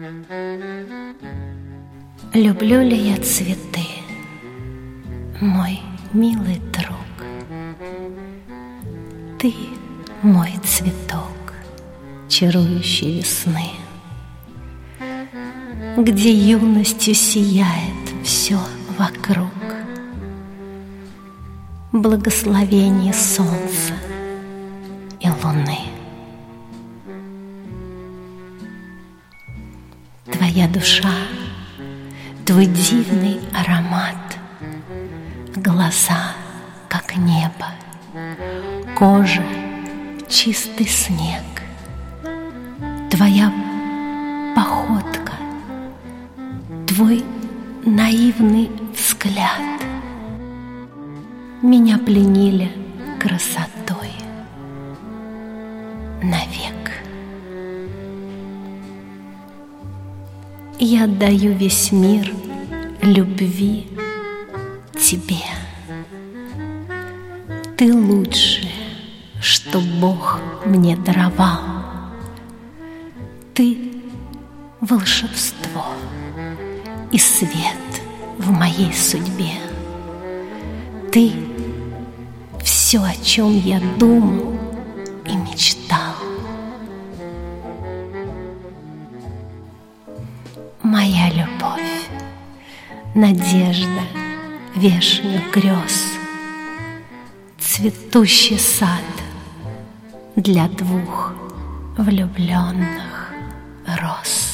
Люблю ли я цветы, мой милый друг? Ты мой цветок, чарующий весны, где юностью сияет все вокруг. Благословение солнца и луны. Твоя душа, твой дивный аромат, глаза, как небо, кожа, чистый снег, твоя походка, твой наивный взгляд меня пленили красотой навек. Я отдаю весь мир любви тебе. Ты лучшее, что Бог мне даровал. Ты волшебство и свет в моей судьбе. Ты все, о чем я думал и мечтал. Моя любовь, надежда, вешних грез, цветущий сад для двух влюбленных роз.